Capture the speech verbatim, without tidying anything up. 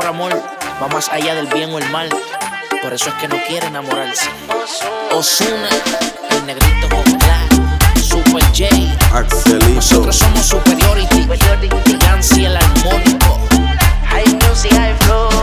nuestro amor va más allá del bien o el mal. Por eso es que no quiere enamorarse. Ozuna, el negrito Jocla, Super J, Axelito. nosotros somos Superiority, Yancy el armónico. High music, high flow.